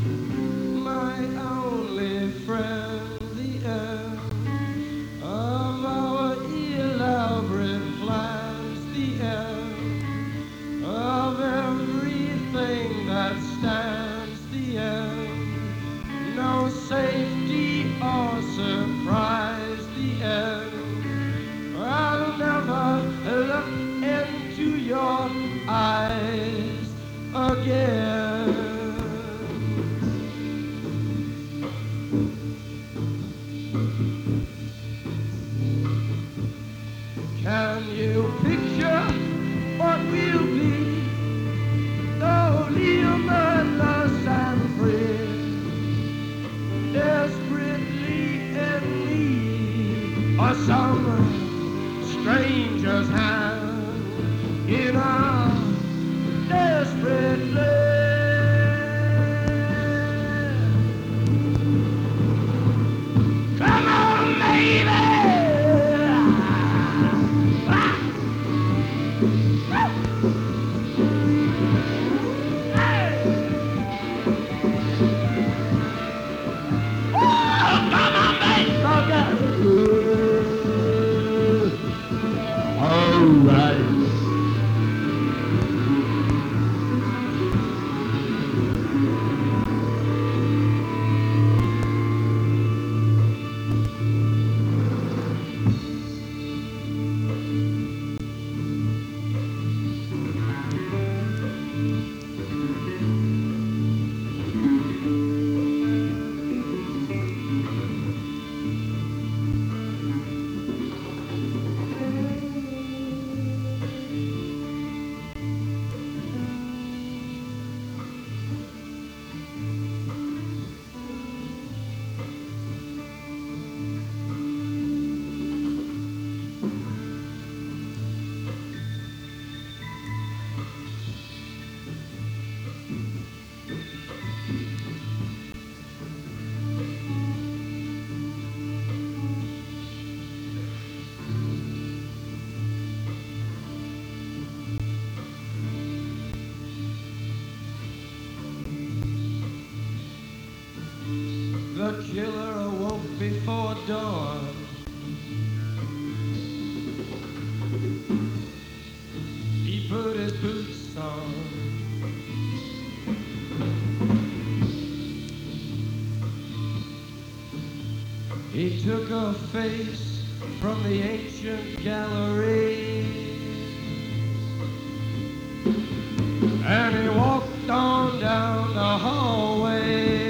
my only friend, the end of our elaborate plans, the end of everything that stands, the end, no safety or surprise, the end. I'll never look into your eyes again. Can you picture what we'll be? Though humorless and free, desperately in need of some stranger's hand in our desperate love. Come on, baby! The killer awoke before dawn. He put his boots on. He took a face from the ancient gallery, and he walked on down the hallway.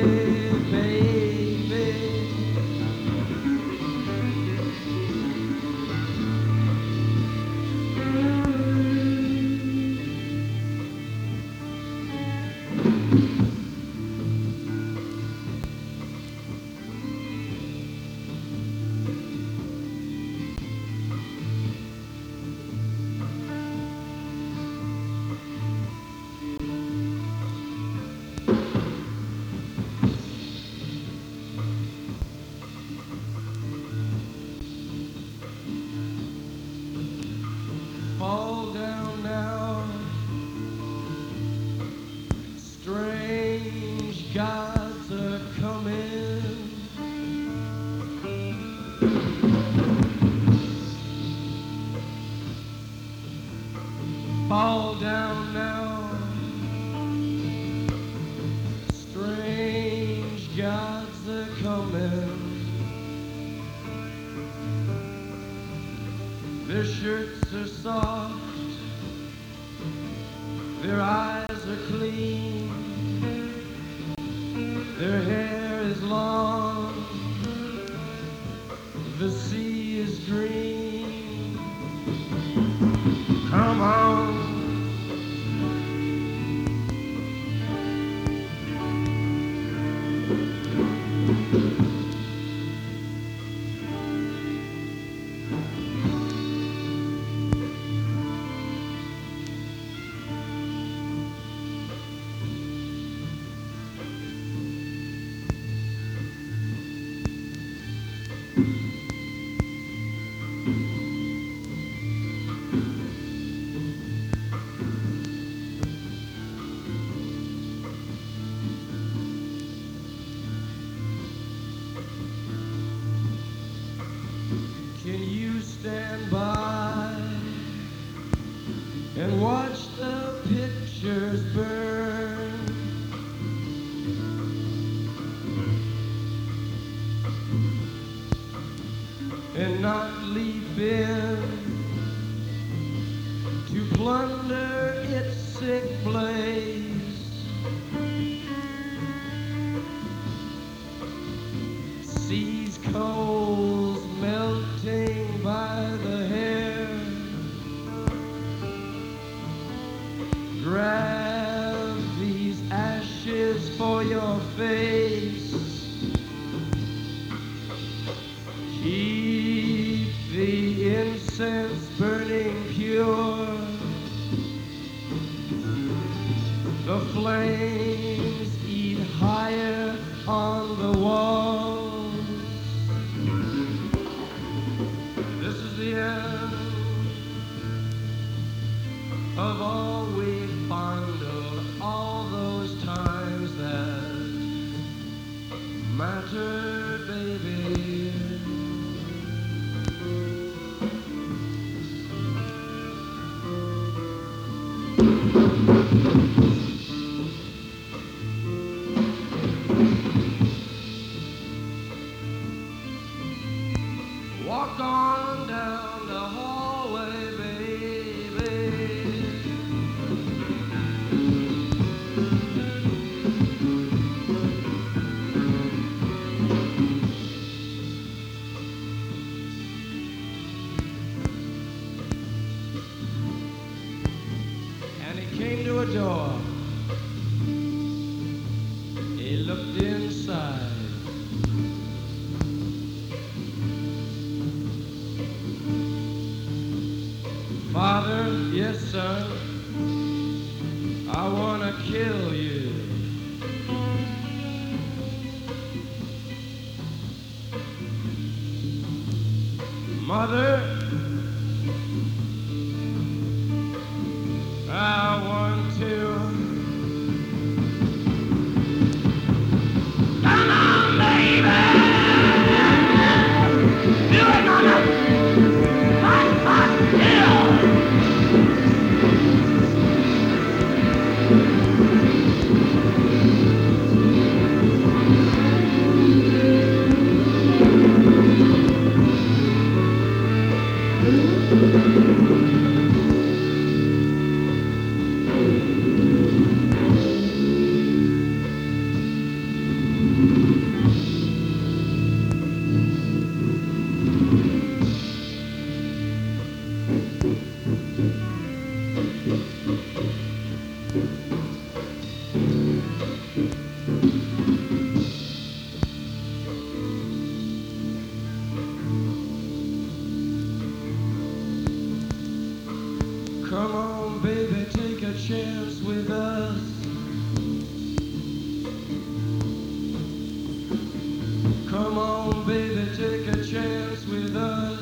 Fall down now, strange gods are coming. Fall down now, strange gods are coming. Their shirts are soft, their eyes are clean, their hair is long, the sea is green. Come on. and not leap in to plunder its sick blaze. Seas coals melting by the hair, grab these ashes for your face. Keep the incense burning pure. The flames eat higher on the walls. This is the end of all we fondled, all those times that mattered, baby. Walk on down the hallway, baby. And he came to a door. He looked inside. Father, yes, son, I want to kill you. Mother, I want to. Come on, baby! Do it on a hot hill! Come on, baby, take a chance with us. Come on, baby, take a chance with us.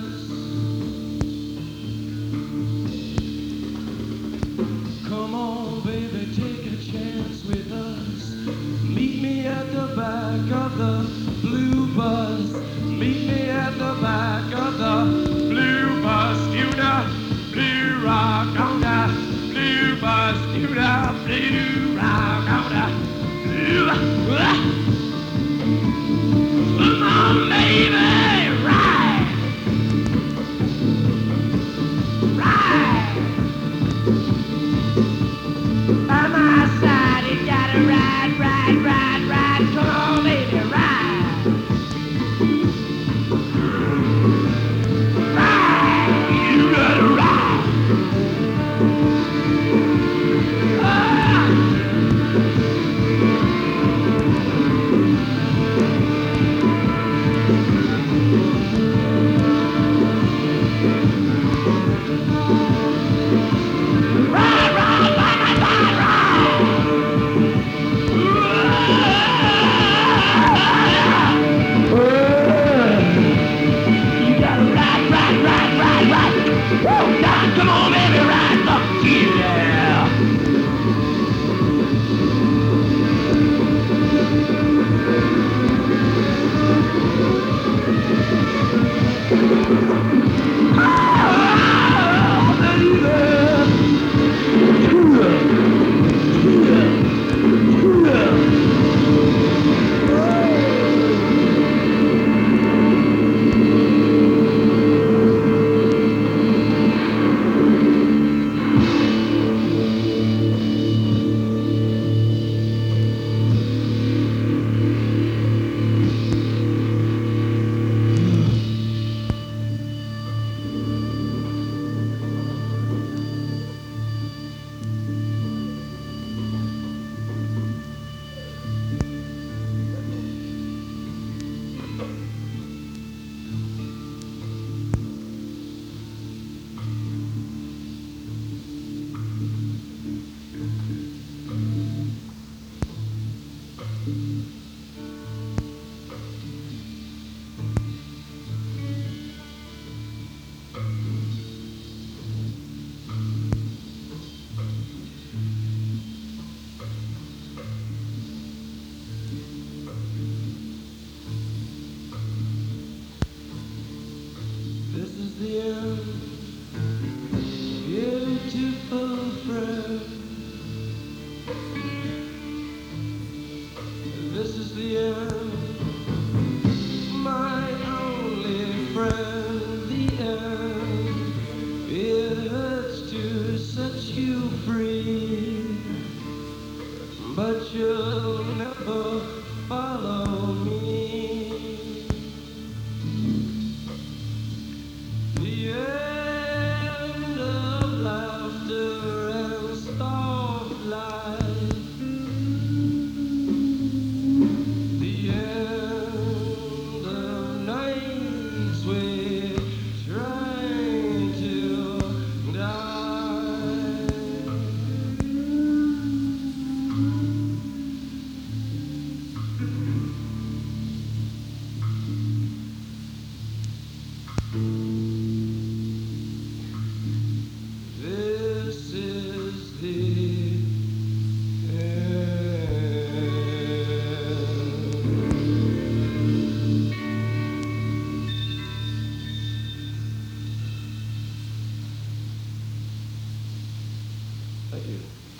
Come on, baby, take a chance with us. Meet me at the back of the blue bus. Meet me at the back of the blue bus. You know, blue rock on the blue bus. You know, blue rock on the blue bus. Come on, baby, ride. Ride. By my side, you gotta ride, ride, ride, ride. Come on, baby, ride. This is the end, beautiful friend. This is the end, my only friend. The end, it hurts to set you free, but you'll never follow me. The end of laughter and starlight. The end of nights we're trying to die. This is the Thank you.